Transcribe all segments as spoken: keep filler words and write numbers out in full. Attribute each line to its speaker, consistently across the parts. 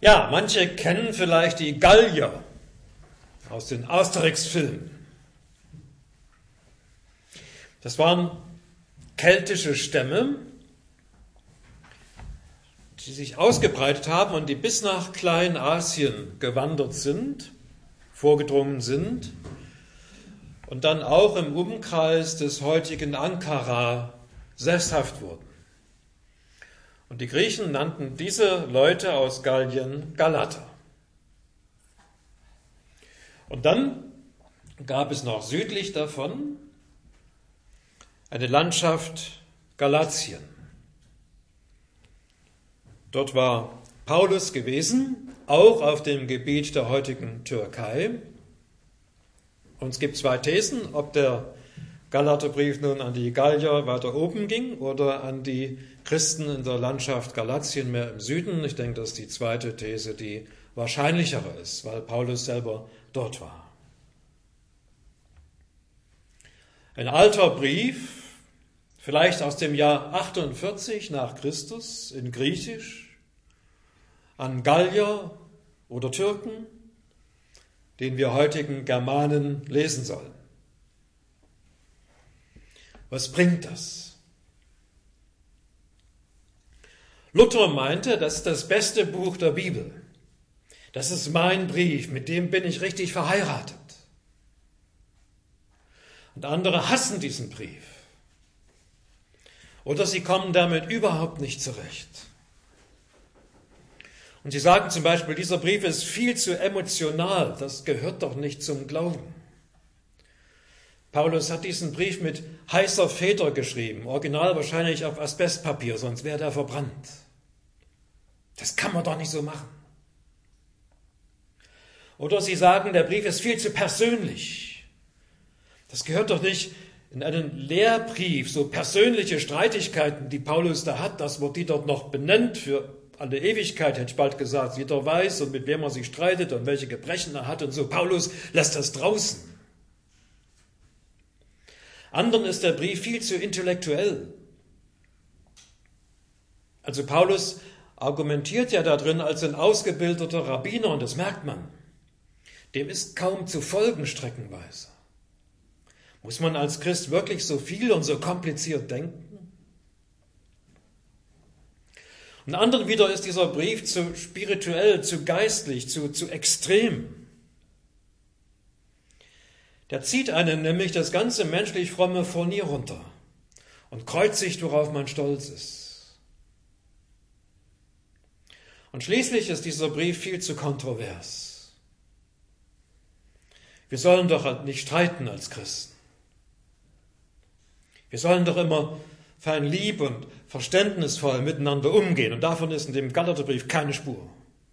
Speaker 1: Ja, manche kennen vielleicht die Gallier aus den Asterix-Filmen. Das waren keltische Stämme, die sich ausgebreitet haben und die bis nach Kleinasien gewandert sind, vorgedrungen sind und dann auch im Umkreis des heutigen Ankara sesshaft wurden. Und die Griechen nannten diese Leute aus Gallien Galater. Und dann gab es noch südlich davon eine Landschaft Galatien. Dort war Paulus gewesen, auch auf dem Gebiet der heutigen Türkei. Und es gibt zwei Thesen, ob der Galaterbrief nun an die Gallier weiter oben ging oder an die Christen in der Landschaft Galatien mehr im Süden. Ich denke, dass die zweite These die wahrscheinlichere ist, weil Paulus selber dort war. Ein alter Brief, vielleicht aus dem Jahr achtundvierzig nach Christus in Griechisch, an Gallier oder Türken, den wir heutigen Germanen lesen sollen. Was bringt das? Luther meinte, das ist das beste Buch der Bibel. Das ist mein Brief, mit dem bin ich richtig verheiratet. Und andere hassen diesen Brief. Oder sie kommen damit überhaupt nicht zurecht. Und sie sagen zum Beispiel, dieser Brief ist viel zu emotional, das gehört doch nicht zum Glauben. Paulus hat diesen Brief mit heißer Feder geschrieben, original wahrscheinlich auf Asbestpapier, sonst wäre der verbrannt. Das kann man doch nicht so machen. Oder sie sagen, der Brief ist viel zu persönlich. Das gehört doch nicht in einen Lehrbrief, so persönliche Streitigkeiten, die Paulus da hat, dass man die dort noch benennt für alle Ewigkeit, hätte ich bald gesagt. Jeder weiß und mit wem er sich streitet und welche Gebrechen er hat und so. Paulus lässt das draußen. Anderen ist der Brief viel zu intellektuell. Also Paulus argumentiert ja da drin als ein ausgebildeter Rabbiner und das merkt man. Dem ist kaum zu folgen streckenweise. Muss man als Christ wirklich so viel und so kompliziert denken? Und anderen wieder ist dieser Brief zu spirituell, zu geistlich, zu, zu extrem. Der zieht einen nämlich das ganze menschlich fromme Furnier runter und kreuzigt, worauf man stolz ist. Und schließlich ist dieser Brief viel zu kontrovers. Wir sollen doch nicht streiten als Christen. Wir sollen doch immer fein lieb und verständnisvoll miteinander umgehen. Und davon ist in dem Galaterbrief keine Spur.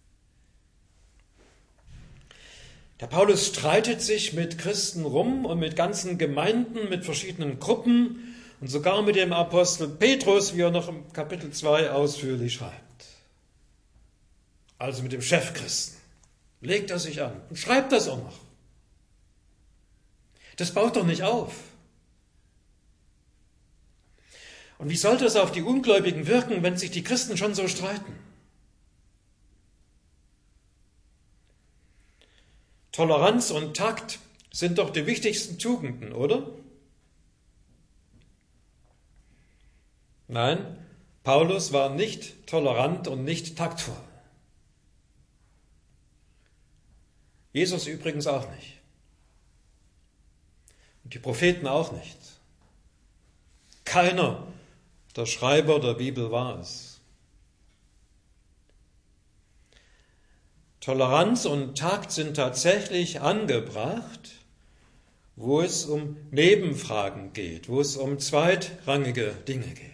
Speaker 1: Der Paulus streitet sich mit Christen rum und mit ganzen Gemeinden, mit verschiedenen Gruppen und sogar mit dem Apostel Petrus, wie er noch im Kapitel zwei ausführlich schreibt. Also mit dem Chefchristen. Legt er sich an und schreibt das auch noch. Das baut doch nicht auf. Und wie sollte es auf die Ungläubigen wirken, wenn sich die Christen schon so streiten? Toleranz und Takt sind doch die wichtigsten Tugenden, oder? Nein, Paulus war nicht tolerant und nicht taktvoll. Jesus übrigens auch nicht. Und die Propheten auch nicht. Keiner der Schreiber der Bibel war es. Toleranz und Takt sind tatsächlich angebracht, wo es um Nebenfragen geht, wo es um zweitrangige Dinge geht.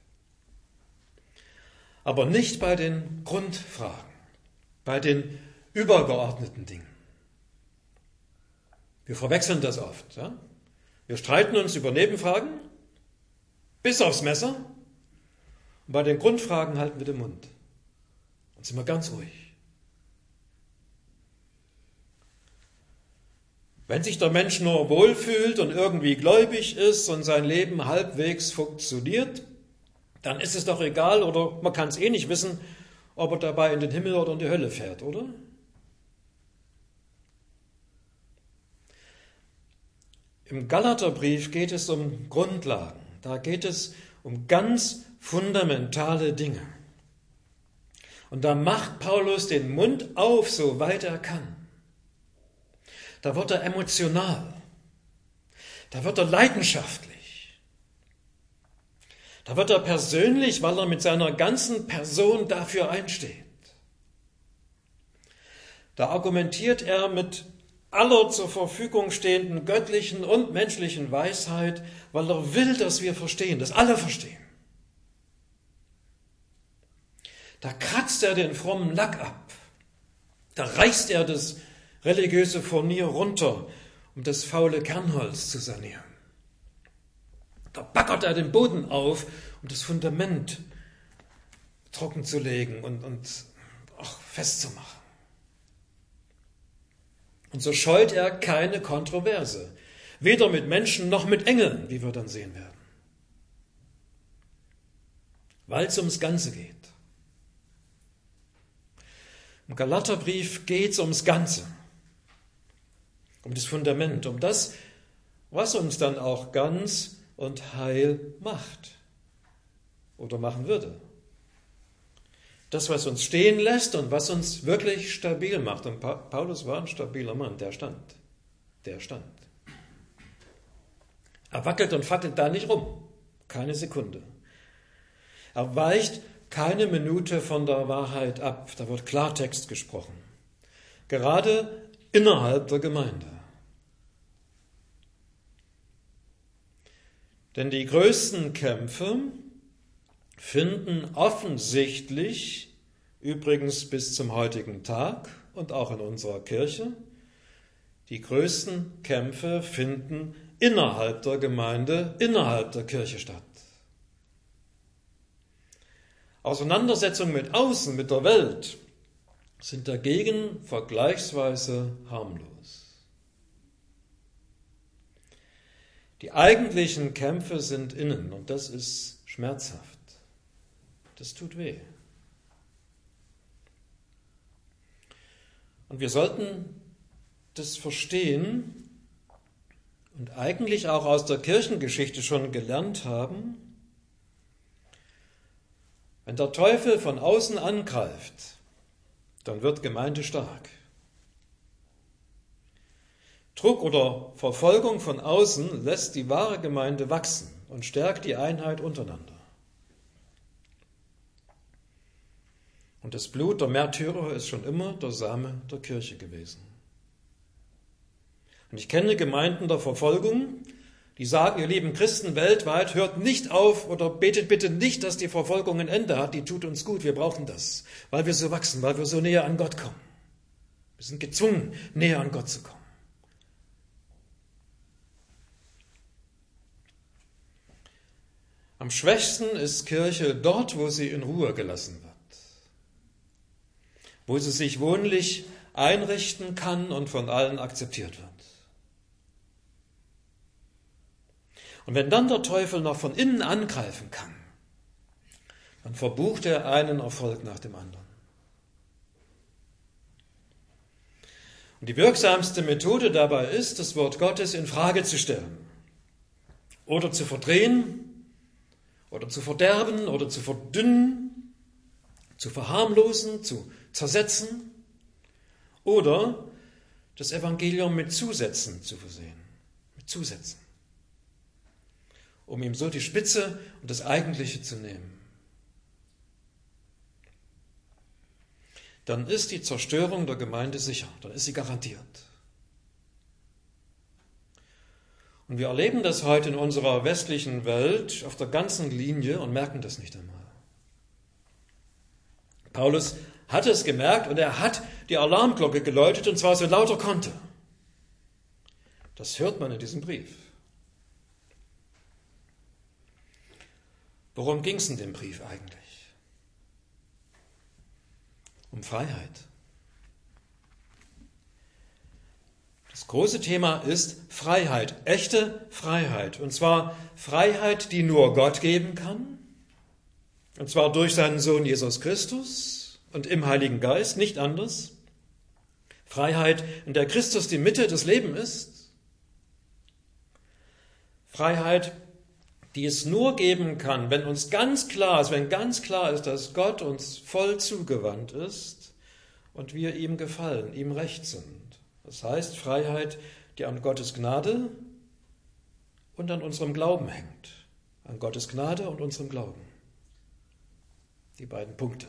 Speaker 1: Aber nicht bei den Grundfragen, bei den übergeordneten Dingen. Wir verwechseln das oft. Ja? Wir streiten uns über Nebenfragen bis aufs Messer und bei den Grundfragen halten wir den Mund und sind wir ganz ruhig. Wenn sich der Mensch nur wohlfühlt und irgendwie gläubig ist und sein Leben halbwegs funktioniert, dann ist es doch egal oder man kann es eh nicht wissen, ob er dabei in den Himmel oder in die Hölle fährt, oder? Im Galaterbrief geht es um Grundlagen. Da geht es um ganz fundamentale Dinge. Und da macht Paulus den Mund auf, soweit er kann. Da wird er emotional. Da wird er leidenschaftlich. Da wird er persönlich, weil er mit seiner ganzen Person dafür einsteht. Da argumentiert er mit aller zur Verfügung stehenden göttlichen und menschlichen Weisheit, weil er will, dass wir verstehen, dass alle verstehen. Da kratzt er den frommen Lack ab. Da reißt er das religiöse Furnier runter, um das faule Kernholz zu sanieren. Da baggert er den Boden auf, um das Fundament trocken zu legen und, und auch festzumachen. Und so scheut er keine Kontroverse, weder mit Menschen noch mit Engeln, wie wir dann sehen werden. Weil es ums Ganze geht. Im Galaterbrief geht es ums Ganze, um das Fundament, um das, was uns dann auch ganz und heil macht oder machen würde. Das, was uns stehen lässt und was uns wirklich stabil macht. Und Paulus war ein stabiler Mann, der stand. Der stand. Er wackelt und fackelt da nicht rum. Keine Sekunde. Er weicht keine Minute von der Wahrheit ab. Da wird Klartext gesprochen. Gerade innerhalb der Gemeinde. Denn die größten Kämpfe finden offensichtlich, übrigens bis zum heutigen Tag und auch in unserer Kirche, die größten Kämpfe finden innerhalb der Gemeinde, innerhalb der Kirche statt. Auseinandersetzungen mit außen, mit der Welt, sind dagegen vergleichsweise harmlos. Die eigentlichen Kämpfe sind innen und das ist schmerzhaft. Das tut weh. Und wir sollten das verstehen und eigentlich auch aus der Kirchengeschichte schon gelernt haben, wenn der Teufel von außen angreift, dann wird Gemeinde stark. Druck oder Verfolgung von außen lässt die wahre Gemeinde wachsen und stärkt die Einheit untereinander. Und das Blut der Märtyrer ist schon immer der Same der Kirche gewesen. Und ich kenne Gemeinden der Verfolgung, die sagen, ihr lieben Christen weltweit, hört nicht auf oder betet bitte nicht, dass die Verfolgung ein Ende hat, die tut uns gut, wir brauchen das, weil wir so wachsen, weil wir so näher an Gott kommen. Wir sind gezwungen, näher an Gott zu kommen. Am schwächsten ist Kirche dort, wo sie in Ruhe gelassen wird, wo sie sich wohnlich einrichten kann und von allen akzeptiert wird. Und wenn dann der Teufel noch von innen angreifen kann, dann verbucht er einen Erfolg nach dem anderen. Und die wirksamste Methode dabei ist, das Wort Gottes in Frage zu stellen oder zu verdrehen oder zu verderben oder zu verdünnen, zu verharmlosen, zu zersetzen oder das Evangelium mit Zusätzen zu versehen, mit Zusätzen, um ihm so die Spitze und das Eigentliche zu nehmen. Dann ist die Zerstörung der Gemeinde sicher, dann ist sie garantiert. Und wir erleben das heute in unserer westlichen Welt auf der ganzen Linie und merken das nicht einmal. Paulus hat es gemerkt und er hat die Alarmglocke geläutet und zwar so laut er konnte. Das hört man in diesem Brief. Worum ging es in dem Brief eigentlich? Um Freiheit. Das große Thema ist Freiheit, echte Freiheit. Und zwar Freiheit, die nur Gott geben kann. Und zwar durch seinen Sohn Jesus Christus und im Heiligen Geist, nicht anders. Freiheit, in der Christus die Mitte des Lebens ist. Freiheit, die es nur geben kann, wenn uns ganz klar ist, wenn ganz klar ist, dass Gott uns voll zugewandt ist und wir ihm gefallen, ihm recht sind. Das heißt Freiheit, die an Gottes Gnade und an unserem Glauben hängt. An Gottes Gnade und unserem Glauben. Die beiden Punkte.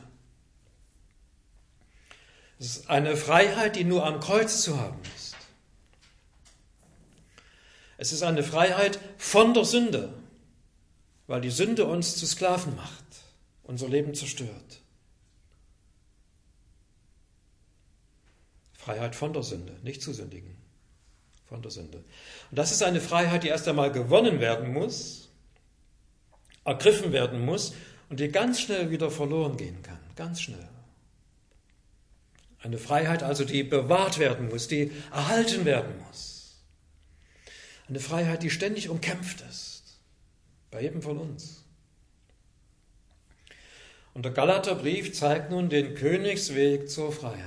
Speaker 1: Es ist eine Freiheit, die nur am Kreuz zu haben ist. Es ist eine Freiheit von der Sünde, weil die Sünde uns zu Sklaven macht, unser Leben zerstört. Freiheit von der Sünde, nicht zu sündigen, von der Sünde. Und das ist eine Freiheit, die erst einmal gewonnen werden muss, ergriffen werden muss und die ganz schnell wieder verloren gehen kann, ganz schnell. Eine Freiheit also, die bewahrt werden muss, die erhalten werden muss. Eine Freiheit, die ständig umkämpft ist, bei jedem von uns. Und der Galaterbrief zeigt nun den Königsweg zur Freiheit.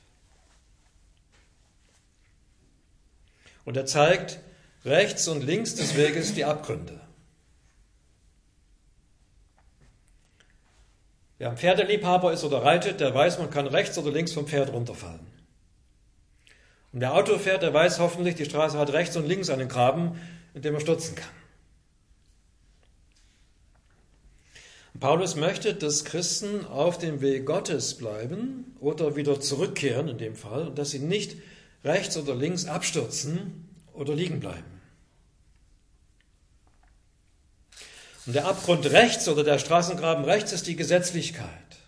Speaker 1: Und er zeigt rechts und links des Weges die Abgründe. Wer ein Pferdeliebhaber ist oder reitet, der weiß, man kann rechts oder links vom Pferd runterfallen. Und wer Auto fährt, der weiß hoffentlich, die Straße hat rechts und links einen Graben, in dem er stürzen kann. Und Paulus möchte, dass Christen auf dem Weg Gottes bleiben oder wieder zurückkehren in dem Fall und dass sie nicht rechts oder links abstürzen oder liegen bleiben. Und der Abgrund rechts oder der Straßengraben rechts ist die Gesetzlichkeit.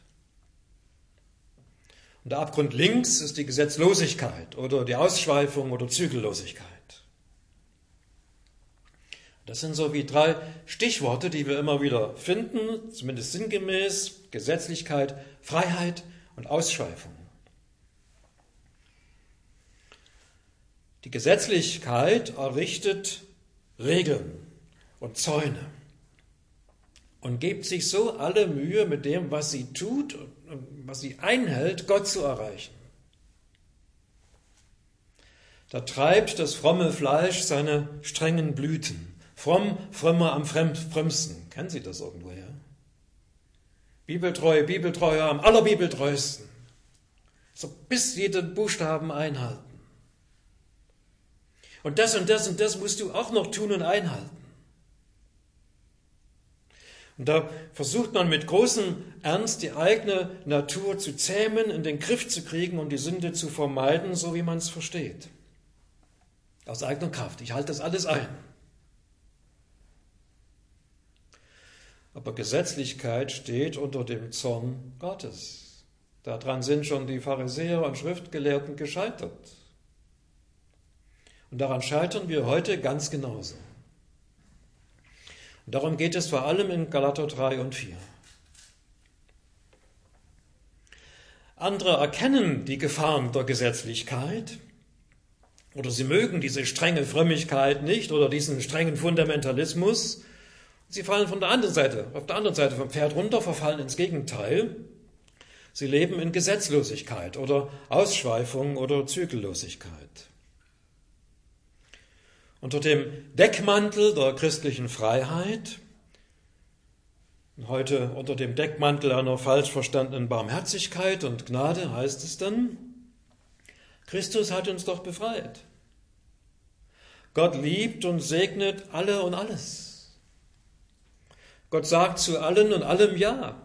Speaker 1: Und der Abgrund links ist die Gesetzlosigkeit oder die Ausschweifung oder Zügellosigkeit. Das sind so wie drei Stichworte, die wir immer wieder finden, zumindest sinngemäß: Gesetzlichkeit, Freiheit und Ausschweifung. Die Gesetzlichkeit errichtet Regeln und Zäune und gibt sich so alle Mühe, mit dem, was sie tut und was sie einhält, Gott zu erreichen. Da treibt das fromme Fleisch seine strengen Blüten. Fromm, frömmer am frömmsten. Kennen Sie das irgendwoher? Bibeltreu, Bibeltreuer am allerbibeltreuesten. So bis jeden Buchstaben einhalten. Und das und das und das musst du auch noch tun und einhalten. Und da versucht man mit großem Ernst, die eigene Natur zu zähmen, in den Griff zu kriegen und die Sünde zu vermeiden, so wie man es versteht. Aus eigener Kraft. Ich halte das alles ein. Aber Gesetzlichkeit steht unter dem Zorn Gottes. Daran sind schon die Pharisäer und Schriftgelehrten gescheitert. Und daran scheitern wir heute ganz genauso. Und darum geht es vor allem in Galater drei und vier. Andere erkennen die Gefahren der Gesetzlichkeit oder sie mögen diese strenge Frömmigkeit nicht oder diesen strengen Fundamentalismus. Sie fallen von der anderen Seite, auf der anderen Seite vom Pferd runter, verfallen ins Gegenteil. Sie leben in Gesetzlosigkeit oder Ausschweifung oder Zügellosigkeit. Unter dem Deckmantel der christlichen Freiheit, heute unter dem Deckmantel einer falsch verstandenen Barmherzigkeit und Gnade heißt es dann, Christus hat uns doch befreit. Gott liebt und segnet alle und alles. Gott sagt zu allen und allem Ja.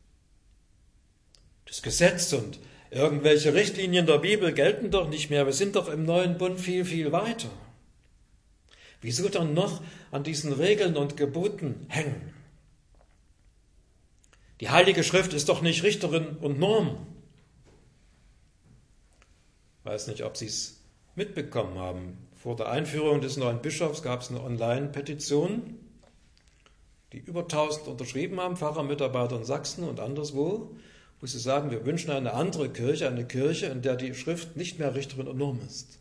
Speaker 1: Das Gesetz und irgendwelche Richtlinien der Bibel gelten doch nicht mehr. Wir sind doch im neuen Bund viel, viel weiter. Wieso dann noch an diesen Regeln und Geboten hängen? Die Heilige Schrift ist doch nicht Richterin und Norm. Ich weiß nicht, ob Sie es mitbekommen haben. Vor der Einführung des neuen Bischofs gab es eine Online-Petition, die über tausend unterschrieben haben, Pfarrer, Mitarbeiter in Sachsen und anderswo, wo sie sagen, wir wünschen eine andere Kirche, eine Kirche, in der die Schrift nicht mehr Richterin und Norm ist.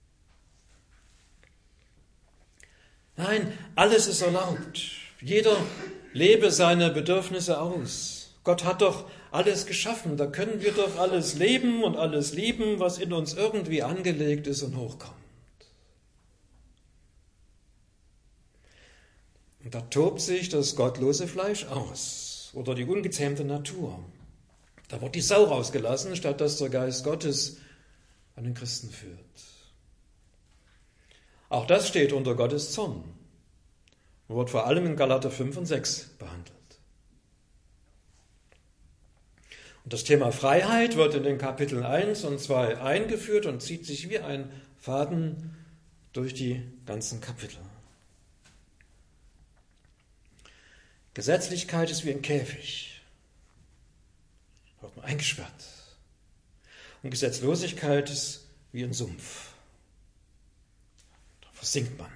Speaker 1: Nein, alles ist erlaubt. Jeder lebe seine Bedürfnisse aus. Gott hat doch alles geschaffen. Da können wir doch alles leben und alles lieben, was in uns irgendwie angelegt ist und hochkommt. Und da tobt sich das gottlose Fleisch aus oder die ungezähmte Natur. Da wird die Sau rausgelassen, statt dass der Geist Gottes an den Christen führt. Auch das steht unter Gottes Zorn und wird vor allem in Galater fünf und sechs behandelt. Und das Thema Freiheit wird in den Kapiteln eins und zwei eingeführt und zieht sich wie ein Faden durch die ganzen Kapitel. Gesetzlichkeit ist wie ein Käfig, da wird man eingesperrt. Und Gesetzlosigkeit ist wie ein Sumpf, da versinkt man.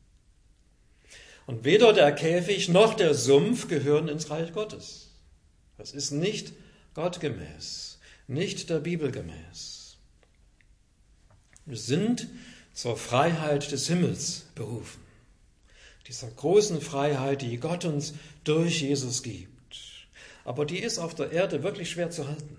Speaker 1: Und weder der Käfig noch der Sumpf gehören ins Reich Gottes. Das ist nicht gottgemäß, nicht der Bibel gemäß. Wir sind zur Freiheit des Himmels berufen. Dieser großen Freiheit, die Gott uns durch Jesus gibt. Aber die ist auf der Erde wirklich schwer zu halten.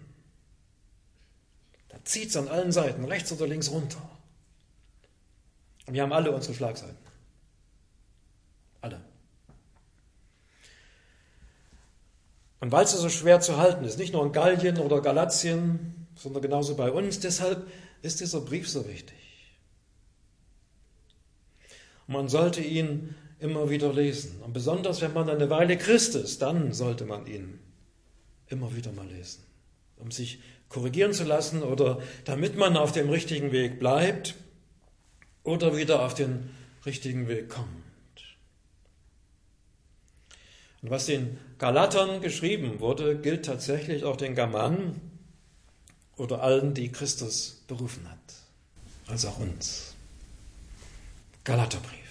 Speaker 1: Da zieht es an allen Seiten, rechts oder links runter. Und wir haben alle unsere Schlagseiten. Alle. Und weil sie so schwer zu halten ist, nicht nur in Gallien oder Galatien, sondern genauso bei uns, deshalb ist dieser Brief so wichtig. Und man sollte ihn immer wieder lesen. Und besonders, wenn man eine Weile Christ ist, dann sollte man ihn immer wieder mal lesen, um sich korrigieren zu lassen oder damit man auf dem richtigen Weg bleibt oder wieder auf den richtigen Weg kommt. Und was den Galatern geschrieben wurde, gilt tatsächlich auch den Germanen oder allen, die Christus berufen hat, also auch uns. Galaterbrief.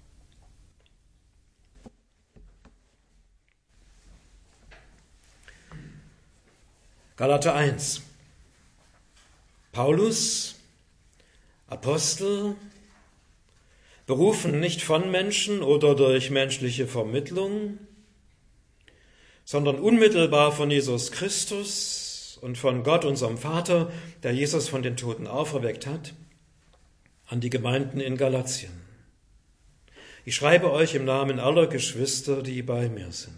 Speaker 1: Galater eins. Paulus, Apostel, berufen nicht von Menschen oder durch menschliche Vermittlung, sondern unmittelbar von Jesus Christus und von Gott, unserem Vater, der Jesus von den Toten auferweckt hat, an die Gemeinden in Galatien. Ich schreibe euch im Namen aller Geschwister, die bei mir sind.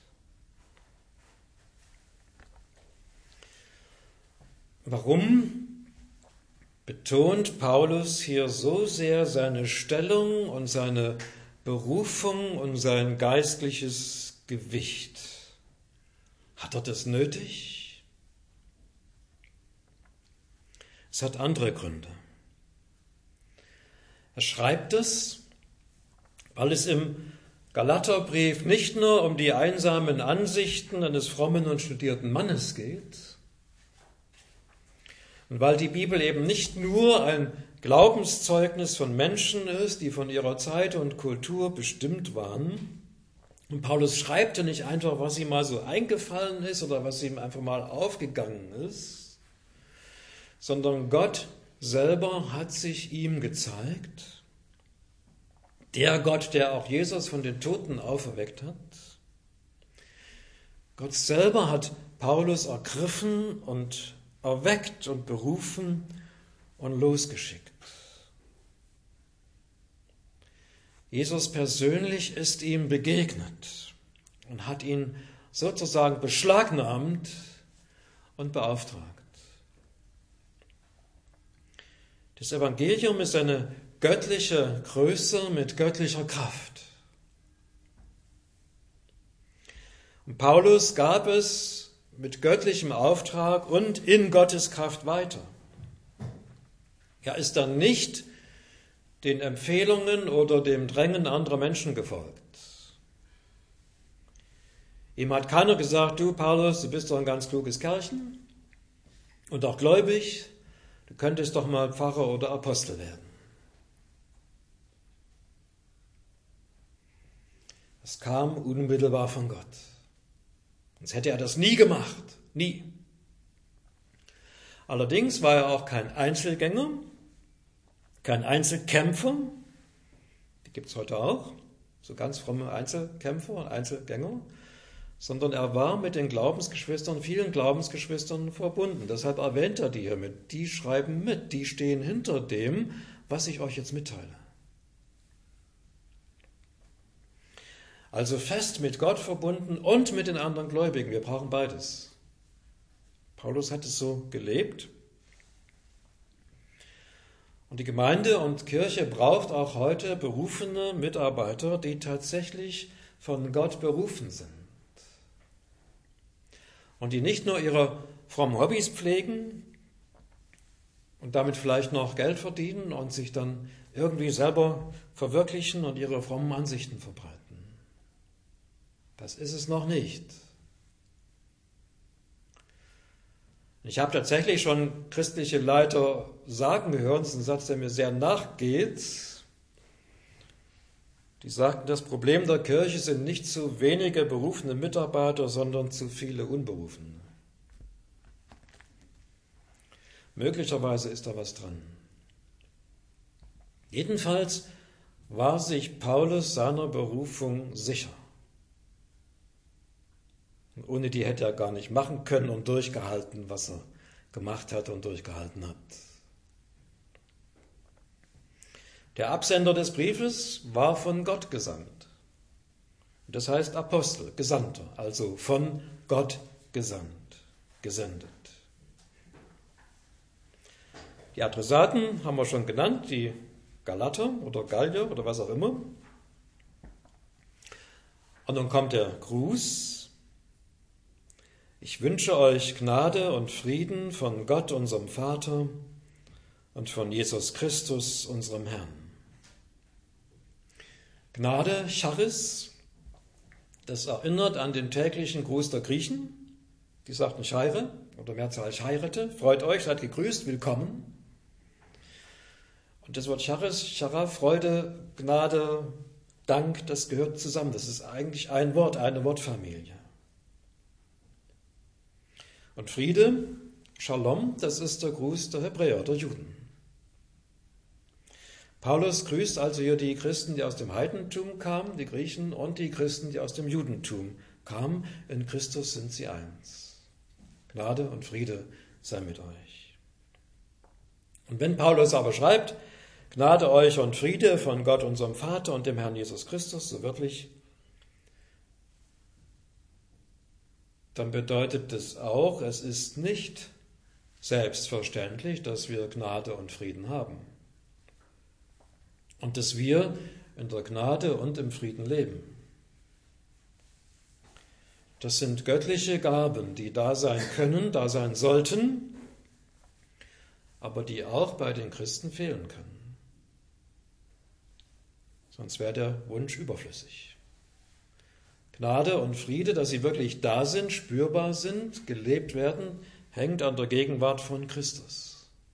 Speaker 1: Warum betont Paulus hier so sehr seine Stellung und seine Berufung und sein geistliches Gewicht? Hat er das nötig? Es hat andere Gründe. Er schreibt es, weil es im Galaterbrief nicht nur um die einsamen Ansichten eines frommen und studierten Mannes geht, und weil die Bibel eben nicht nur ein Glaubenszeugnis von Menschen ist, die von ihrer Zeit und Kultur bestimmt waren. Und Paulus schreibt ja nicht einfach, was ihm mal so eingefallen ist oder was ihm einfach mal aufgegangen ist, sondern Gott selber hat sich ihm gezeigt. Der Gott, der auch Jesus von den Toten auferweckt hat. Gott selber hat Paulus ergriffen und erweckt und berufen und losgeschickt. Jesus persönlich ist ihm begegnet und hat ihn sozusagen beschlagnahmt und beauftragt. Das Evangelium ist eine göttliche Größe mit göttlicher Kraft. Und Paulus gab es mit göttlichem Auftrag und in Gottes Kraft weiter. Er ist dann nicht den Empfehlungen oder dem Drängen anderer Menschen gefolgt. Ihm hat keiner gesagt, du Paulus, du bist doch ein ganz kluges Kerlchen und auch gläubig, du könntest doch mal Pfarrer oder Apostel werden. Das kam unmittelbar von Gott. Sonst hätte er das nie gemacht. Nie. Allerdings war er auch kein Einzelgänger, kein Einzelkämpfer. Die gibt es heute auch. So ganz fromme Einzelkämpfer und Einzelgänger. sondern er war mit den Glaubensgeschwistern, vielen Glaubensgeschwistern verbunden. Deshalb erwähnt er die hiermit. Die schreiben mit, die stehen hinter dem, was ich euch jetzt mitteile. Also fest mit Gott verbunden und mit den anderen Gläubigen. Wir brauchen beides. Paulus hat es so gelebt. Und die Gemeinde und Kirche braucht auch heute berufene Mitarbeiter, die tatsächlich von Gott berufen sind. Und die nicht nur ihre frommen Hobbys pflegen und damit vielleicht noch Geld verdienen und sich dann irgendwie selber verwirklichen und ihre frommen Ansichten verbreiten. Das ist es noch nicht. Ich habe tatsächlich schon christliche Leiter sagen hören, das ist ein Satz, der mir sehr nachgeht. Die sagten, das Problem der Kirche sind nicht zu wenige berufene Mitarbeiter, sondern zu viele Unberufene. Möglicherweise ist da was dran. Jedenfalls war sich Paulus seiner Berufung sicher. Und ohne die hätte er gar nicht machen können und durchgehalten, was er gemacht hat und durchgehalten hat. Der Absender des Briefes war von Gott gesandt. Das heißt Apostel, Gesandter, also von Gott gesandt, gesendet. Die Adressaten haben wir schon genannt, die Galater oder Gallier oder was auch immer. Und dann kommt der Gruß. Ich wünsche euch Gnade und Frieden von Gott, unserem Vater, und von Jesus Christus, unserem Herrn. Gnade, Charis, das erinnert an den täglichen Gruß der Griechen. Die sagten Chaire oder Mehrzahl Chairete, freut euch, seid gegrüßt, willkommen. Und das Wort Charis, Chara, Freude, Gnade, Dank, das gehört zusammen. Das ist eigentlich ein Wort, eine Wortfamilie. Und Friede, Shalom, das ist der Gruß der Hebräer, der Juden. Paulus grüßt also hier die Christen, die aus dem Heidentum kamen, die Griechen, und die Christen, die aus dem Judentum kamen. In Christus sind sie eins. Gnade und Friede sei mit euch. Und wenn Paulus aber schreibt, Gnade euch und Friede von Gott, unserem Vater und dem Herrn Jesus Christus, so wörtlich, dann bedeutet es auch, es ist nicht selbstverständlich, dass wir Gnade und Frieden haben. Und dass wir in der Gnade und im Frieden leben. Das sind göttliche Gaben, die da sein können, da sein sollten, aber die auch bei den Christen fehlen können. Sonst wäre der Wunsch überflüssig. Gnade und Friede, dass sie wirklich da sind, spürbar sind, gelebt werden, hängt an der Gegenwart von Christus.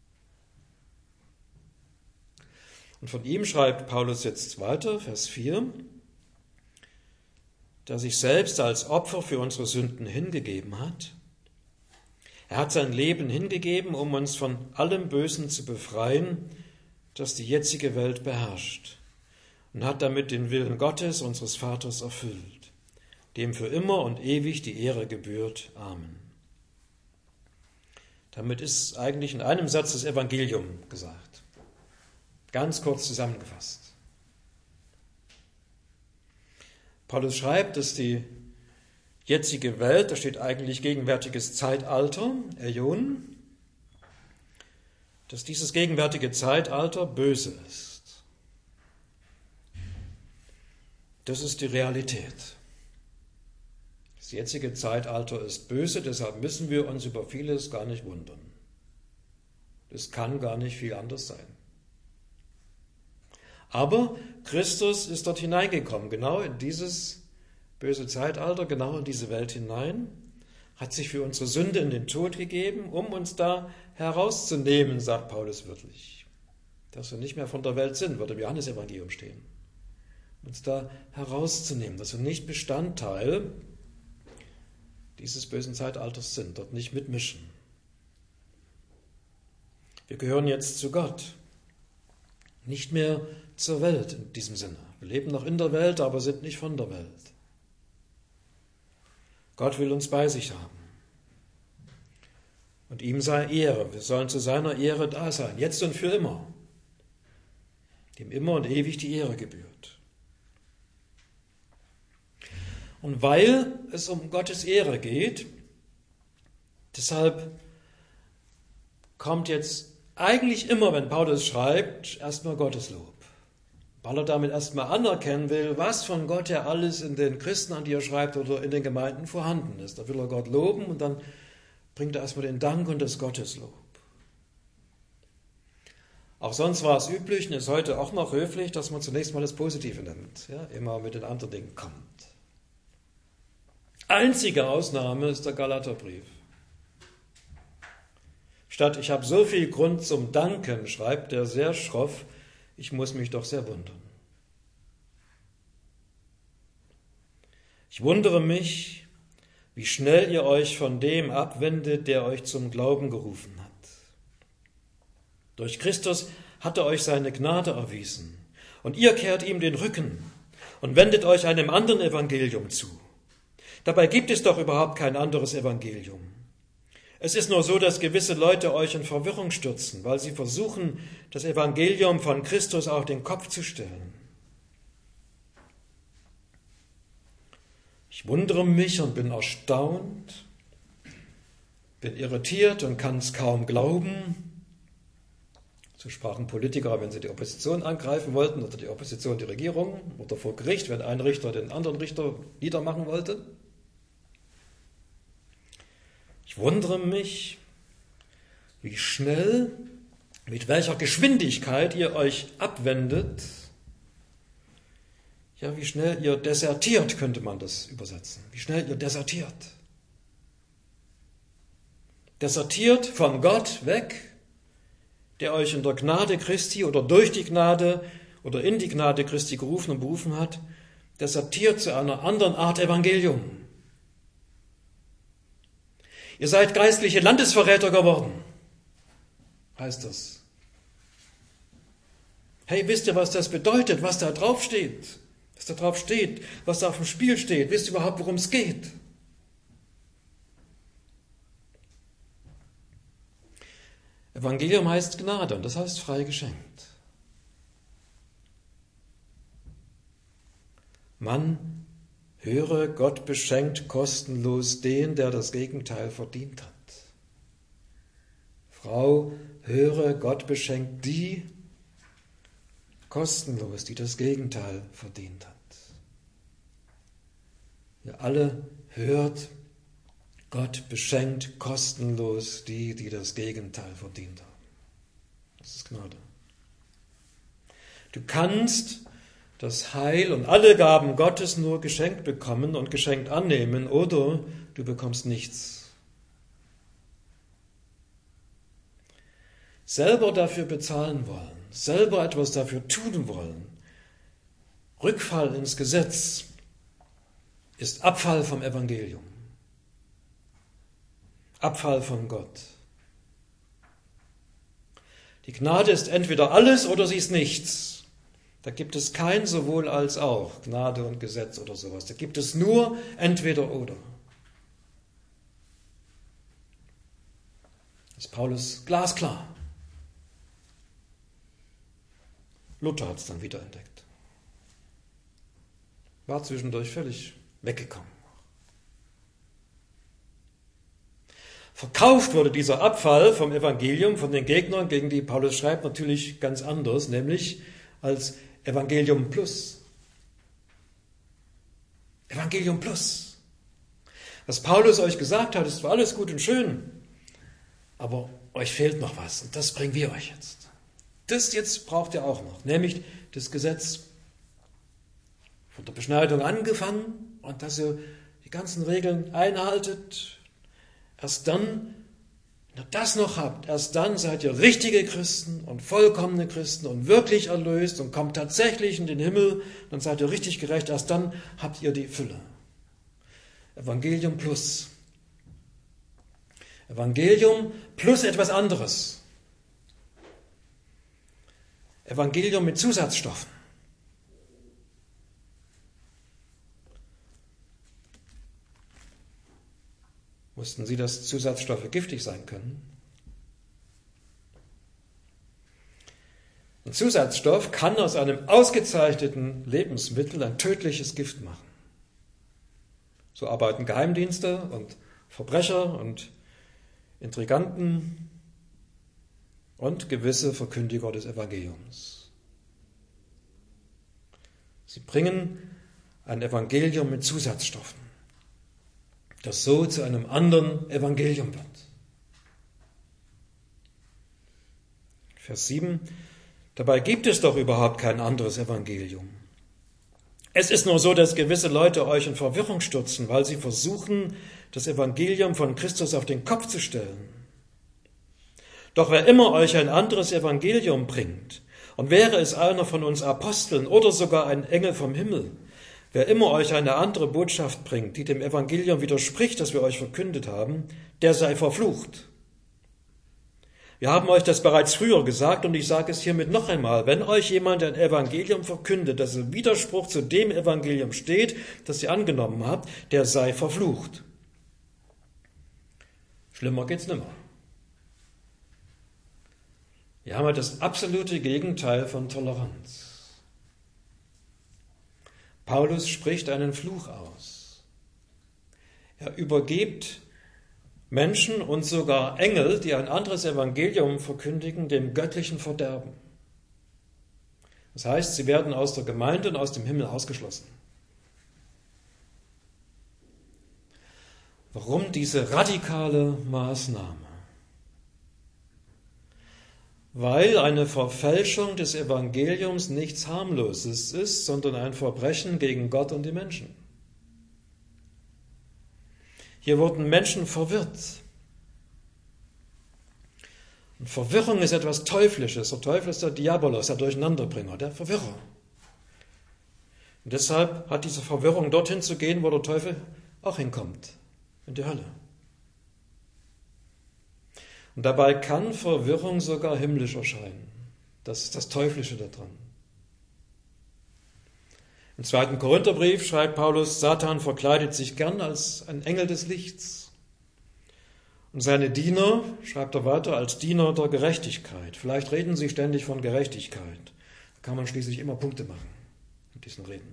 Speaker 1: Und von ihm schreibt Paulus jetzt weiter, Vers vier, der sich selbst als Opfer für unsere Sünden hingegeben hat. Er hat sein Leben hingegeben, um uns von allem Bösen zu befreien, das die jetzige Welt beherrscht, und hat damit den Willen Gottes, unseres Vaters, erfüllt, dem für immer und ewig die Ehre gebührt. Amen. Damit ist eigentlich in einem Satz das Evangelium gesagt. Ganz kurz zusammengefasst. Paulus schreibt, dass die jetzige Welt, da steht eigentlich gegenwärtiges Zeitalter, Äon, dass dieses gegenwärtige Zeitalter böse ist. Das ist die Realität. Das jetzige Zeitalter ist böse, deshalb müssen wir uns über vieles gar nicht wundern. Es kann gar nicht viel anders sein. Aber Christus ist dort hineingekommen, genau in dieses böse Zeitalter, genau in diese Welt hinein, hat sich für unsere Sünde in den Tod gegeben, um uns da herauszunehmen, sagt Paulus wörtlich. Dass wir nicht mehr von der Welt sind, wird im Johannesevangelium stehen. Uns da herauszunehmen, dass wir nicht Bestandteil dieses bösen Zeitalters sind, dort nicht mitmischen. Wir gehören jetzt zu Gott, nicht mehr zur Welt in diesem Sinne. Wir leben noch in der Welt, aber sind nicht von der Welt. Gott will uns bei sich haben. Und ihm sei Ehre. Wir sollen zu seiner Ehre da sein, jetzt und für immer. Dem immer und ewig die Ehre gebührt. Und weil es um Gottes Ehre geht, deshalb kommt jetzt eigentlich immer, wenn Paulus schreibt, erstmal Gotteslob. Weil er damit erstmal anerkennen will, was von Gott her alles in den Christen, an die er schreibt, oder in den Gemeinden vorhanden ist. Da will er Gott loben und dann bringt er erstmal den Dank und das Gotteslob. Auch sonst war es üblich und ist heute auch noch höflich, dass man zunächst mal das Positive nennt, ja, immer mit den anderen Dingen kommt. Einzige Ausnahme ist der Galaterbrief. Statt ich habe so viel Grund zum Danken, schreibt er sehr schroff, ich muss mich doch sehr wundern. Ich wundere mich, wie schnell ihr euch von dem abwendet, der euch zum Glauben gerufen hat. Durch Christus hat er euch seine Gnade erwiesen, und ihr kehrt ihm den Rücken und wendet euch einem anderen Evangelium zu. Dabei gibt es doch überhaupt kein anderes Evangelium. Es ist nur so, dass gewisse Leute euch in Verwirrung stürzen, weil sie versuchen, das Evangelium von Christus auf den Kopf zu stellen. Ich wundere mich und bin erstaunt, bin irritiert und kann es kaum glauben. So sprachen Politiker, wenn sie die Opposition angreifen wollten, oder die Opposition die Regierung, oder vor Gericht, wenn ein Richter den anderen Richter niedermachen wollte. Ich wundere mich, wie schnell, mit welcher Geschwindigkeit ihr euch abwendet. Ja, wie schnell ihr desertiert, könnte man das übersetzen. Wie schnell ihr desertiert. Desertiert von Gott weg, der euch in der Gnade Christi oder durch die Gnade oder in die Gnade Christi gerufen und berufen hat, desertiert zu einer anderen Art Evangelium. Ihr seid geistliche Landesverräter geworden, heißt das. Hey, wisst ihr, was das bedeutet, was da drauf steht? Was da drauf steht, was da auf dem Spiel steht? Wisst ihr überhaupt, worum es geht? Evangelium heißt Gnade und das heißt frei geschenkt. Man höre, Gott beschenkt kostenlos den, der das Gegenteil verdient hat. Frau, höre, Gott beschenkt die kostenlos, die das Gegenteil verdient hat. Ihr alle hört, Gott beschenkt kostenlos die, die das Gegenteil verdient haben. Das ist Gnade. Du kannst das Heil und alle Gaben Gottes nur geschenkt bekommen und geschenkt annehmen, oder du bekommst nichts. Selber dafür bezahlen wollen, selber etwas dafür tun wollen, Rückfall ins Gesetz, ist Abfall vom Evangelium. Abfall von Gott. Die Gnade ist entweder alles oder sie ist nichts. Da gibt es kein sowohl als auch, Gnade und Gesetz oder sowas. Da gibt es nur entweder oder. Das ist Paulus glasklar. Luther hat es dann wieder entdeckt. War zwischendurch völlig weggekommen. Verkauft wurde dieser Abfall vom Evangelium, von den Gegnern, gegen die Paulus schreibt, natürlich ganz anders, nämlich als Evangelium Plus. Evangelium Plus. Was Paulus euch gesagt hat, ist zwar alles gut und schön, aber euch fehlt noch was und das bringen wir euch jetzt. Das jetzt braucht ihr auch noch, nämlich das Gesetz von der Beschneidung angefangen und dass ihr die ganzen Regeln einhaltet. Erst dann, wenn ihr das noch habt, erst dann seid ihr richtige Christen und vollkommene Christen und wirklich erlöst und kommt tatsächlich in den Himmel, dann seid ihr richtig gerecht, erst dann habt ihr die Fülle. Evangelium plus. Evangelium plus etwas anderes. Evangelium mit Zusatzstoffen. Wussten Sie, dass Zusatzstoffe giftig sein können? Ein Zusatzstoff kann aus einem ausgezeichneten Lebensmittel ein tödliches Gift machen. So arbeiten Geheimdienste und Verbrecher und Intriganten und gewisse Verkündiger des Evangeliums. Sie bringen ein Evangelium mit Zusatzstoffen, das so zu einem anderen Evangelium wird. Vers sieben. Dabei gibt es doch überhaupt kein anderes Evangelium. Es ist nur so, dass gewisse Leute euch in Verwirrung stürzen, weil sie versuchen, das Evangelium von Christus auf den Kopf zu stellen. Doch wer immer euch ein anderes Evangelium bringt, und wäre es einer von uns Aposteln oder sogar ein Engel vom Himmel, wer immer euch eine andere Botschaft bringt, die dem Evangelium widerspricht, das wir euch verkündet haben, der sei verflucht. Wir haben euch das bereits früher gesagt und ich sage es hiermit noch einmal. Wenn euch jemand ein Evangelium verkündet, das im Widerspruch zu dem Evangelium steht, das ihr angenommen habt, der sei verflucht. Schlimmer geht's nimmer. Wir haben ja das absolute Gegenteil von Toleranz. Paulus spricht einen Fluch aus. Er übergibt Menschen und sogar Engel, die ein anderes Evangelium verkündigen, dem göttlichen Verderben. Das heißt, sie werden aus der Gemeinde und aus dem Himmel ausgeschlossen. Warum diese radikale Maßnahme? Weil eine Verfälschung des Evangeliums nichts Harmloses ist, sondern ein Verbrechen gegen Gott und die Menschen. Hier wurden Menschen verwirrt. Und Verwirrung ist etwas Teuflisches. Der Teufel ist der Diabolos, der Durcheinanderbringer, der Verwirrer. Und deshalb hat diese Verwirrung dorthin zu gehen, wo der Teufel auch hinkommt, in die Hölle. Und dabei kann Verwirrung sogar himmlisch erscheinen. Das ist das Teuflische daran. Im zweiten Korintherbrief schreibt Paulus, Satan verkleidet sich gern als ein Engel des Lichts. Und seine Diener, schreibt er weiter, als Diener der Gerechtigkeit. Vielleicht reden sie ständig von Gerechtigkeit. Da kann man schließlich immer Punkte machen mit diesen Reden.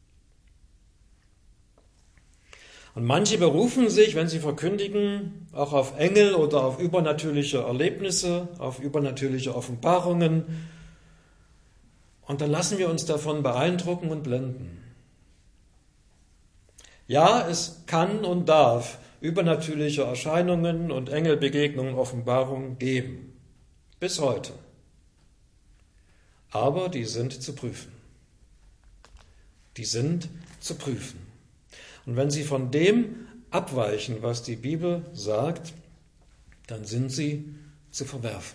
Speaker 1: Und manche berufen sich, wenn sie verkündigen, auch auf Engel oder auf übernatürliche Erlebnisse, auf übernatürliche Offenbarungen. Und dann lassen wir uns davon beeindrucken und blenden. Ja, es kann und darf übernatürliche Erscheinungen und Engelbegegnungen, Offenbarungen geben. Bis heute. Aber die sind zu prüfen. Die sind zu prüfen. Und wenn sie von dem abweichen, was die Bibel sagt, dann sind sie zu verwerfen.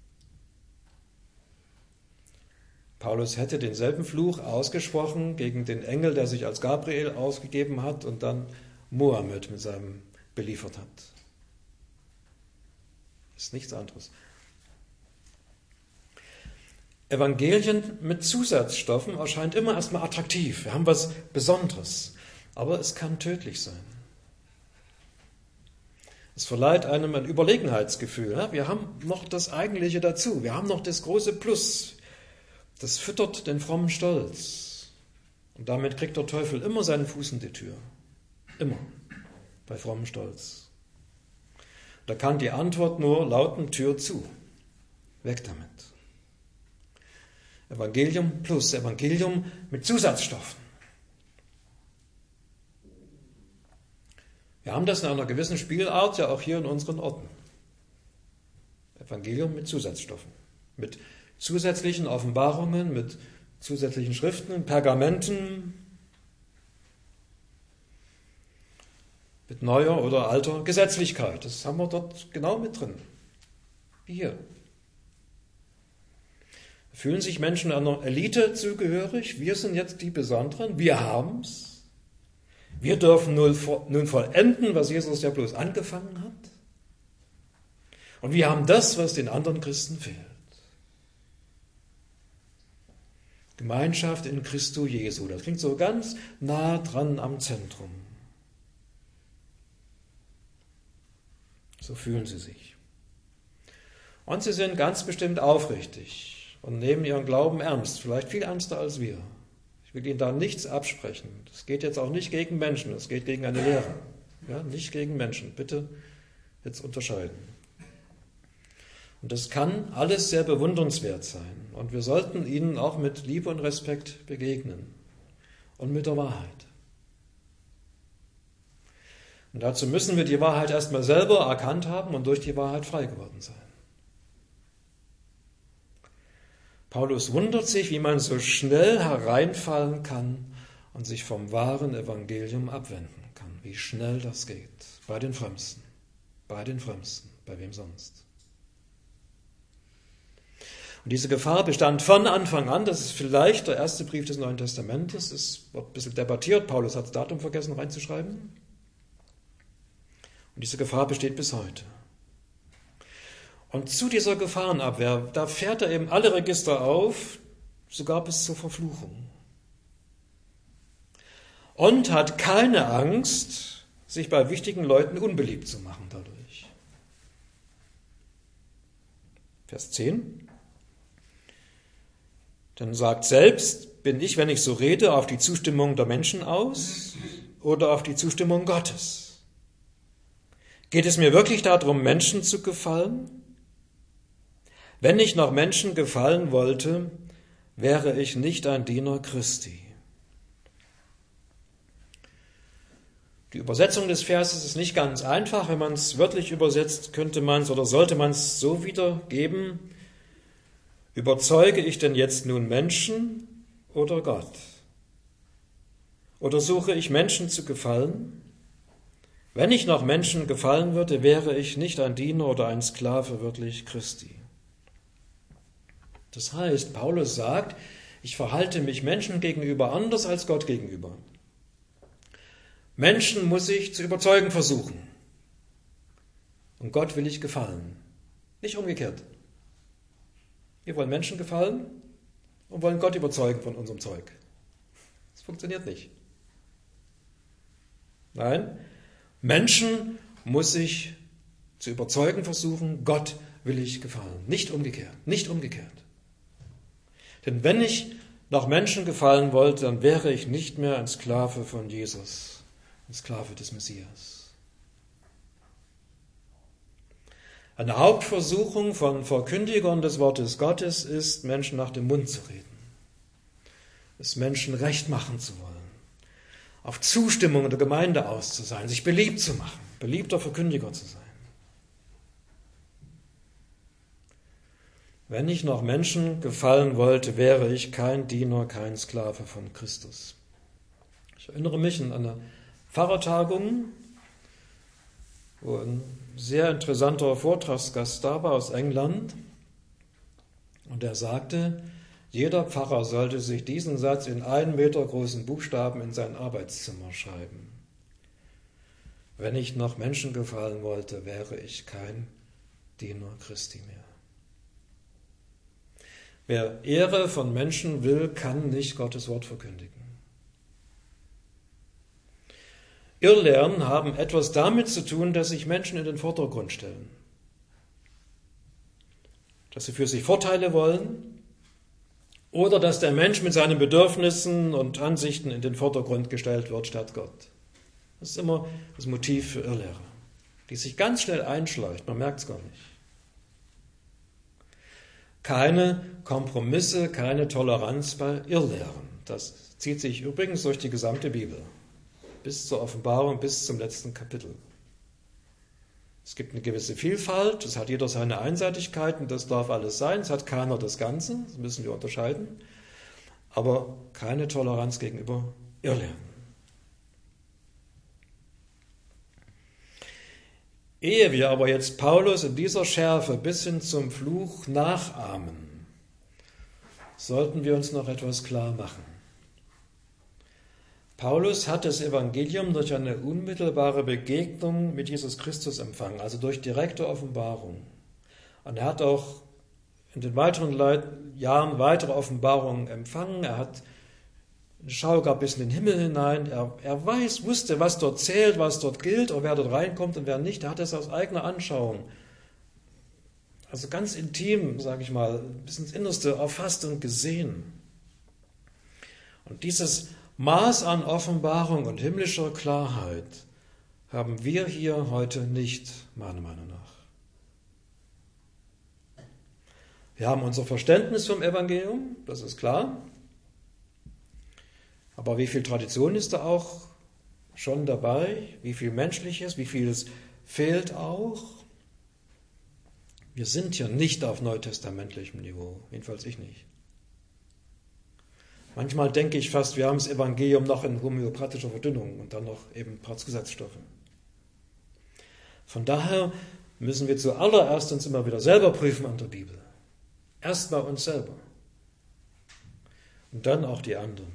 Speaker 1: Paulus hätte denselben Fluch ausgesprochen gegen den Engel, der sich als Gabriel ausgegeben hat und dann Mohammed mit seinem beliefert hat. Das ist nichts anderes. Evangelien mit Zusatzstoffen erscheint immer erstmal attraktiv. Wir haben was Besonderes, aber es kann tödlich sein. Es verleiht einem ein Überlegenheitsgefühl. Wir haben noch das Eigentliche dazu. Wir haben noch das große Plus. Das füttert den frommen Stolz. Und damit kriegt der Teufel immer seinen Fuß in die Tür. Immer. Bei frommem Stolz. Da kann die Antwort nur lauten, Tür zu. Weg damit. Evangelium plus Evangelium mit Zusatzstoffen. Wir haben das in einer gewissen Spielart ja auch hier in unseren Orten. Evangelium mit Zusatzstoffen. Mit zusätzlichen Offenbarungen, mit zusätzlichen Schriften, Pergamenten, mit neuer oder alter Gesetzlichkeit. Das haben wir dort genau mit drin. Wie hier. Fühlen sich Menschen einer Elite zugehörig? Wir sind jetzt die Besonderen. Wir haben's. Wir dürfen nun vollenden, was Jesus ja bloß angefangen hat. Und wir haben das, was den anderen Christen fehlt. Gemeinschaft in Christo Jesu. Das klingt so ganz nah dran am Zentrum. So fühlen sie sich. Und sie sind ganz bestimmt aufrichtig und nehmen ihren Glauben ernst, vielleicht viel ernster als wir. Ich will ihnen da nichts absprechen. Das geht jetzt auch nicht gegen Menschen, es geht gegen eine Lehre. Ja, nicht gegen Menschen. Bitte jetzt unterscheiden. Und das kann alles sehr bewundernswert sein. Und wir sollten ihnen auch mit Liebe und Respekt begegnen. Und mit der Wahrheit. Und dazu müssen wir die Wahrheit erstmal selber erkannt haben und durch die Wahrheit frei geworden sein. Paulus wundert sich, wie man so schnell hereinfallen kann und sich vom wahren Evangelium abwenden kann. Wie schnell das geht. Bei den Frömmsten. Bei den Frömmsten. Bei wem sonst? Und diese Gefahr bestand von Anfang an. Das ist vielleicht der erste Brief des Neuen Testamentes. Es wird ein bisschen debattiert. Paulus hat das Datum vergessen reinzuschreiben. Und diese Gefahr besteht bis heute. Und zu dieser Gefahrenabwehr, da fährt er eben alle Register auf, sogar bis zur Verfluchung. Und hat keine Angst, sich bei wichtigen Leuten unbeliebt zu machen dadurch. Vers zehn. Dann sagt selbst, bin ich, wenn ich so rede, auf die Zustimmung der Menschen aus oder auf die Zustimmung Gottes? Geht es mir wirklich darum, Menschen zu gefallen? Wenn ich noch Menschen gefallen wollte, wäre ich nicht ein Diener Christi. Die Übersetzung des Verses ist nicht ganz einfach. Wenn man es wörtlich übersetzt, könnte man es oder sollte man es so wiedergeben: Überzeuge ich denn jetzt nun Menschen oder Gott? Oder suche ich Menschen zu gefallen? Wenn ich noch Menschen gefallen würde, wäre ich nicht ein Diener oder ein Sklave wirklich Christi. Das heißt, Paulus sagt, ich verhalte mich Menschen gegenüber anders als Gott gegenüber. Menschen muss ich zu überzeugen versuchen. Und Gott will ich gefallen. Nicht umgekehrt. Wir wollen Menschen gefallen und wollen Gott überzeugen von unserem Zeug. Das funktioniert nicht. Nein, Menschen muss ich zu überzeugen versuchen, Gott will ich gefallen. Nicht umgekehrt, nicht umgekehrt. Denn wenn ich noch Menschen gefallen wollte, dann wäre ich nicht mehr ein Sklave von Jesus, ein Sklave des Messias. Eine Hauptversuchung von Verkündigern des Wortes Gottes ist, Menschen nach dem Mund zu reden, es Menschen recht machen zu wollen, auf Zustimmung der Gemeinde aus zu sein, sich beliebt zu machen, beliebter Verkündiger zu sein. Wenn ich noch Menschen gefallen wollte, wäre ich kein Diener, kein Sklave von Christus. Ich erinnere mich an eine Pfarrertagung, wo ein sehr interessanter Vortragsgast da war aus England. Und er sagte, jeder Pfarrer sollte sich diesen Satz in einen Meter großen Buchstaben in sein Arbeitszimmer schreiben. Wenn ich noch Menschen gefallen wollte, wäre ich kein Diener Christi mehr. Wer Ehre von Menschen will, kann nicht Gottes Wort verkündigen. Irrlehren haben etwas damit zu tun, dass sich Menschen in den Vordergrund stellen. Dass sie für sich Vorteile wollen oder dass der Mensch mit seinen Bedürfnissen und Ansichten in den Vordergrund gestellt wird statt Gott. Das ist immer das Motiv für Irrlehre, die sich ganz schnell einschleicht, man merkt es gar nicht. Keine Kompromisse, keine Toleranz bei Irrlehren. Das zieht sich übrigens durch die gesamte Bibel, bis zur Offenbarung, bis zum letzten Kapitel. Es gibt eine gewisse Vielfalt, es hat jeder seine Einseitigkeiten, das darf alles sein, es hat keiner das Ganze, das müssen wir unterscheiden, aber keine Toleranz gegenüber Irrlehren. Ehe wir aber jetzt Paulus in dieser Schärfe bis hin zum Fluch nachahmen, sollten wir uns noch etwas klar machen. Paulus hat das Evangelium durch eine unmittelbare Begegnung mit Jesus Christus empfangen, also durch direkte Offenbarung. Und er hat auch in den weiteren Jahren weitere Offenbarungen empfangen. Er hat schaue gar bis in den Himmel hinein. Er, er weiß, wusste, was dort zählt, was dort gilt, und wer dort reinkommt und wer nicht. Er hat es aus eigener Anschauung, also ganz intim, sage ich mal, bis ins Innerste erfasst und gesehen. Und dieses Maß an Offenbarung und himmlischer Klarheit haben wir hier heute nicht, meiner Meinung nach. Wir haben unser Verständnis vom Evangelium, das ist klar. Aber wie viel Tradition ist da auch schon dabei? Wie viel Menschliches, wie vieles fehlt auch? Wir sind ja nicht auf neutestamentlichem Niveau, jedenfalls ich nicht. Manchmal denke ich fast, wir haben das Evangelium noch in homöopathischer Verdünnung und dann noch eben ein paar Zusatzstoffe. Von daher müssen wir zuallererst uns immer wieder selber prüfen an der Bibel. Erst mal uns selber und dann auch die anderen.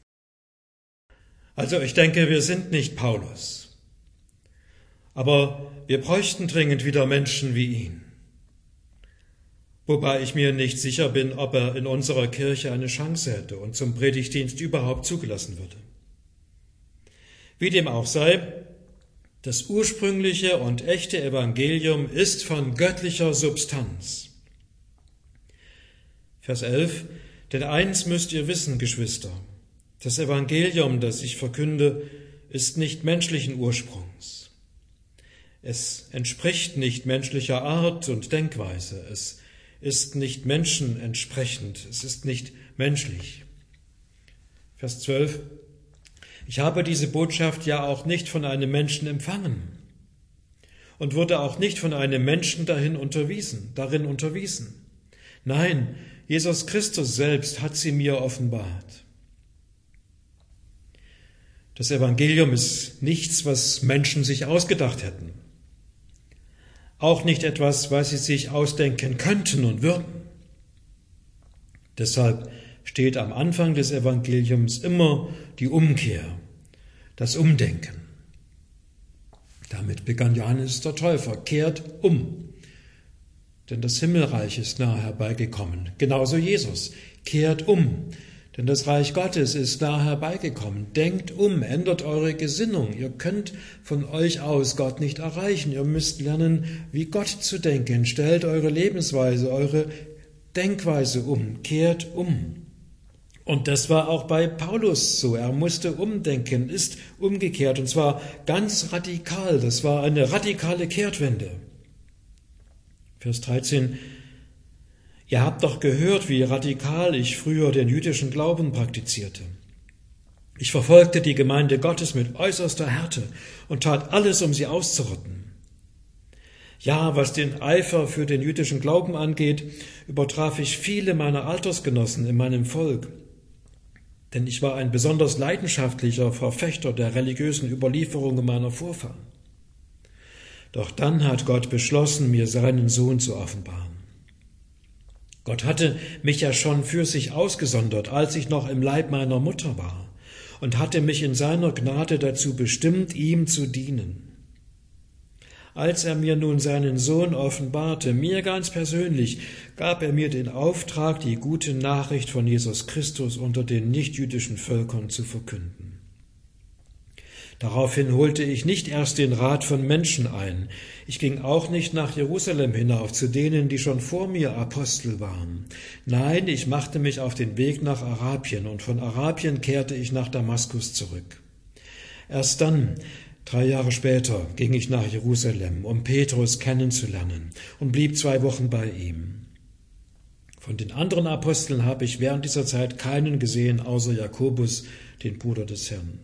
Speaker 1: Also ich denke, wir sind nicht Paulus, aber wir bräuchten dringend wieder Menschen wie ihn. Wobei ich mir nicht sicher bin, ob er in unserer Kirche eine Chance hätte und zum Predigtdienst überhaupt zugelassen würde. Wie dem auch sei, das ursprüngliche und echte Evangelium ist von göttlicher Substanz. Vers elf, denn eins müsst ihr wissen, Geschwister, das Evangelium, das ich verkünde, ist nicht menschlichen Ursprungs. Es entspricht nicht menschlicher Art und Denkweise, es ist nicht menschenentsprechend, es ist nicht menschlich. Vers zwölf, ich habe diese Botschaft ja auch nicht von einem Menschen empfangen und wurde auch nicht von einem Menschen dahin unterwiesen, darin unterwiesen. Nein, Jesus Christus selbst hat sie mir offenbart. Das Evangelium ist nichts, was Menschen sich ausgedacht hätten. Auch nicht etwas, was sie sich ausdenken könnten und würden. Deshalb steht am Anfang des Evangeliums immer die Umkehr, das Umdenken. Damit begann Johannes der Täufer, kehrt um. Denn das Himmelreich ist nahe herbeigekommen. Genauso Jesus, kehrt um. Denn das Reich Gottes ist nahe herbeigekommen. Denkt um, ändert eure Gesinnung. Ihr könnt von euch aus Gott nicht erreichen. Ihr müsst lernen, wie Gott zu denken. Stellt eure Lebensweise, eure Denkweise um. Kehrt um. Und das war auch bei Paulus so. Er musste umdenken, ist umgekehrt. Und zwar ganz radikal. Das war eine radikale Kehrtwende. Vers dreizehn, ihr habt doch gehört, wie radikal ich früher den jüdischen Glauben praktizierte. Ich verfolgte die Gemeinde Gottes mit äußerster Härte und tat alles, um sie auszurotten. Ja, was den Eifer für den jüdischen Glauben angeht, übertraf ich viele meiner Altersgenossen in meinem Volk. Denn ich war ein besonders leidenschaftlicher Verfechter der religiösen Überlieferungen meiner Vorfahren. Doch dann hat Gott beschlossen, mir seinen Sohn zu offenbaren. Gott hatte mich ja schon für sich ausgesondert, als ich noch im Leib meiner Mutter war, und hatte mich in seiner Gnade dazu bestimmt, ihm zu dienen. Als er mir nun seinen Sohn offenbarte, mir ganz persönlich, gab er mir den Auftrag, die gute Nachricht von Jesus Christus unter den nichtjüdischen Völkern zu verkünden. Daraufhin holte ich nicht erst den Rat von Menschen ein. Ich ging auch nicht nach Jerusalem hinauf, zu denen, die schon vor mir Apostel waren. Nein, ich machte mich auf den Weg nach Arabien, und von Arabien kehrte ich nach Damaskus zurück. Erst dann, drei Jahre später, ging ich nach Jerusalem, um Petrus kennenzulernen, und blieb zwei Wochen bei ihm. Von den anderen Aposteln habe ich während dieser Zeit keinen gesehen, außer Jakobus, den Bruder des Herrn.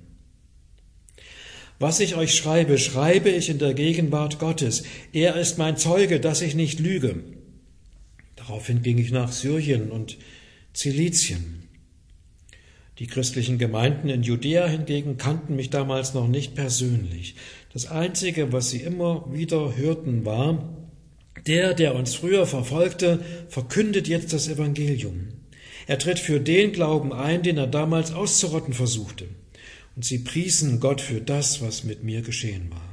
Speaker 1: Was ich euch schreibe, schreibe ich in der Gegenwart Gottes. Er ist mein Zeuge, dass ich nicht lüge. Daraufhin ging ich nach Syrien und Zilizien. Die christlichen Gemeinden in Judäa hingegen kannten mich damals noch nicht persönlich. Das Einzige, was sie immer wieder hörten, war, der, der uns früher verfolgte, verkündet jetzt das Evangelium. Er tritt für den Glauben ein, den er damals auszurotten versuchte. Und sie priesen Gott für das, was mit mir geschehen war.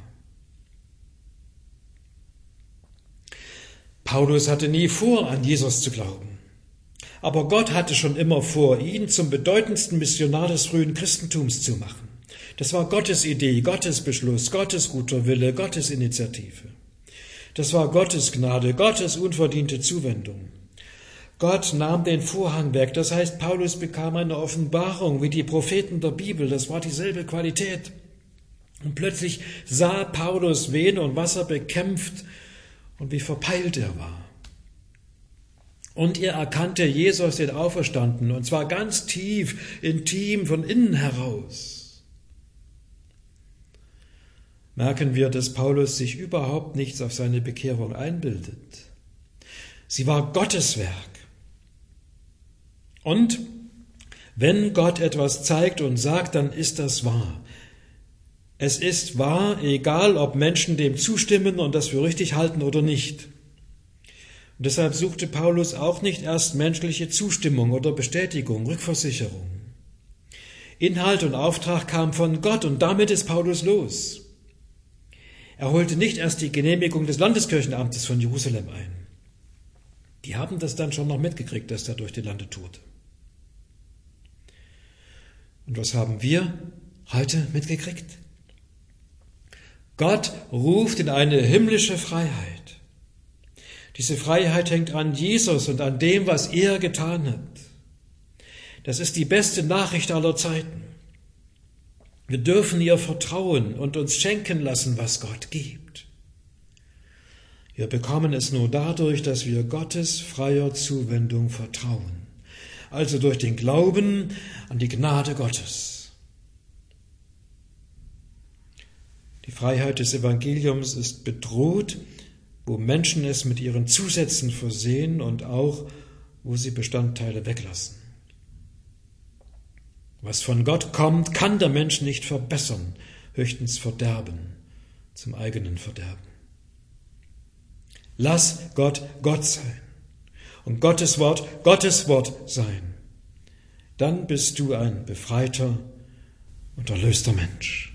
Speaker 1: Paulus hatte nie vor, an Jesus zu glauben.
Speaker 2: Aber Gott hatte schon immer vor, ihn zum bedeutendsten Missionar des frühen Christentums zu machen. Das war Gottes Idee, Gottes Beschluss, Gottes guter Wille, Gottes Initiative. Das war Gottes Gnade, Gottes unverdiente Zuwendung. Gott nahm den Vorhang weg, das heißt, Paulus bekam eine Offenbarung wie die Propheten der Bibel, das war dieselbe Qualität. Und plötzlich sah Paulus, wen und was er bekämpft und wie verpeilt er war. Und er erkannte Jesus, den Auferstandenen, und zwar ganz tief, intim, von innen heraus. Merken wir, dass Paulus sich überhaupt nichts auf seine Bekehrung einbildet. Sie war Gottes Werk. Und wenn Gott etwas zeigt und sagt, dann ist das wahr. Es ist wahr, egal ob Menschen dem zustimmen und das für richtig halten oder nicht. Und deshalb suchte Paulus auch nicht erst menschliche Zustimmung oder Bestätigung, Rückversicherung. Inhalt und Auftrag kam von Gott und damit ist Paulus los. Er holte nicht erst die Genehmigung des Landeskirchenamtes von Jerusalem ein. Die haben das dann schon noch mitgekriegt, dass er durch die Lande tourte. Und was haben wir heute mitgekriegt? Gott ruft in eine himmlische Freiheit. Diese Freiheit hängt an Jesus und an dem, was er getan hat. Das ist die beste Nachricht aller Zeiten. Wir dürfen ihr vertrauen und uns schenken lassen, was Gott gibt. Wir bekommen es nur dadurch, dass wir Gottes freier Zuwendung vertrauen. Also durch den Glauben an die Gnade Gottes. Die Freiheit des Evangeliums ist bedroht, wo Menschen es mit ihren Zusätzen versehen und auch, wo sie Bestandteile weglassen. Was von Gott kommt, kann der Mensch nicht verbessern, höchstens verderben, zum eigenen Verderben. Lass Gott Gott sein und Gottes Wort Gottes Wort sein. Dann bist du ein befreiter und erlöster Mensch.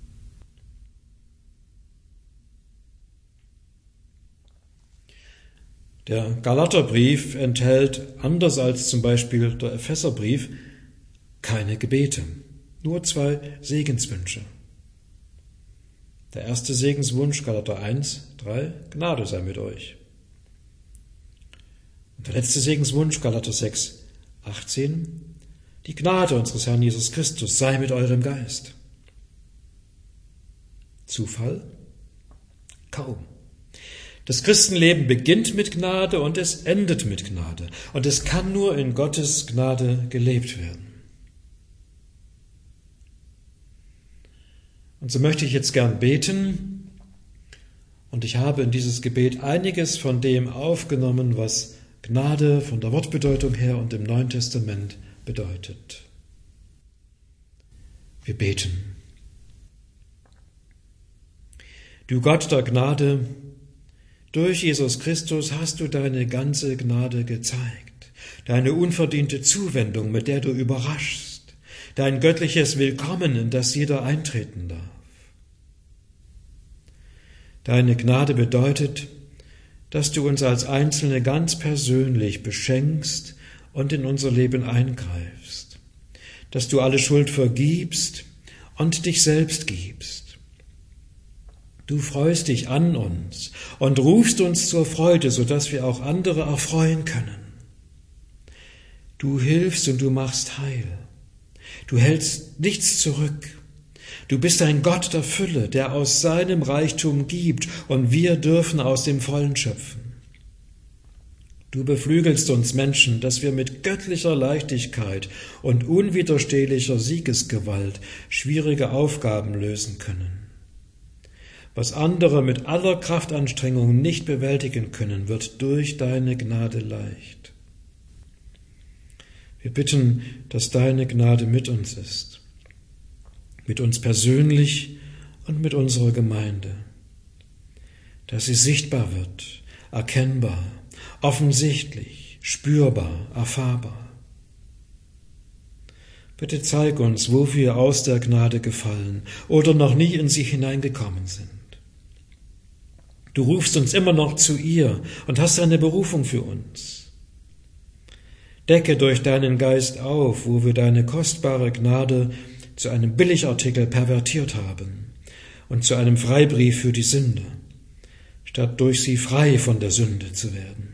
Speaker 2: Der Galaterbrief enthält, anders als zum Beispiel der Epheserbrief, keine Gebete, nur zwei Segenswünsche. Der erste Segenswunsch, Galater eins, drei, Gnade sei mit euch. Und der letzte Segenswunsch, Galater sechs, achtzehn, die Gnade unseres Herrn Jesus Christus sei mit eurem Geist. Zufall? Kaum. Das Christenleben beginnt mit Gnade und es endet mit Gnade. Und es kann nur in Gottes Gnade gelebt werden. Und so möchte ich jetzt gern beten. Und ich habe in dieses Gebet einiges von dem aufgenommen, was Gnade von der Wortbedeutung her und im Neuen Testament bedeutet. Wir beten. Du Gott der Gnade, durch Jesus Christus hast du deine ganze Gnade gezeigt, deine unverdiente Zuwendung, mit der du überraschst, dein göttliches Willkommen, in das jeder eintreten darf. Deine Gnade bedeutet, dass du uns als Einzelne ganz persönlich beschenkst und in unser Leben eingreifst, dass du alle Schuld vergibst und dich selbst gibst. Du freust dich an uns und rufst uns zur Freude, sodass wir auch andere erfreuen können. Du hilfst und du machst heil. Du hältst nichts zurück. Du bist ein Gott der Fülle, der aus seinem Reichtum gibt, und wir dürfen aus dem Vollen schöpfen. Du beflügelst uns Menschen, dass wir mit göttlicher Leichtigkeit und unwiderstehlicher Siegesgewalt schwierige Aufgaben lösen können. Was andere mit aller Kraftanstrengung nicht bewältigen können, wird durch deine Gnade leicht. Wir bitten, dass deine Gnade mit uns ist, mit uns persönlich und mit unserer Gemeinde, dass sie sichtbar wird, erkennbar, offensichtlich, spürbar, erfahrbar. Bitte zeig uns, wo wir aus der Gnade gefallen oder noch nie in sie hineingekommen sind. Du rufst uns immer noch zu ihr und hast eine Berufung für uns. Decke durch deinen Geist auf, wo wir deine kostbare Gnade zu einem Billigartikel pervertiert haben und zu einem Freibrief für die Sünde, statt durch sie frei von der Sünde zu werden.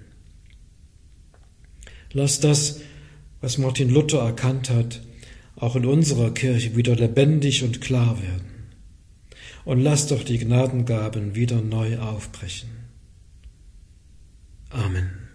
Speaker 2: Lass das, was Martin Luther erkannt hat, auch in unserer Kirche wieder lebendig und klar werden. Und lass doch die Gnadengaben wieder neu aufbrechen. Amen.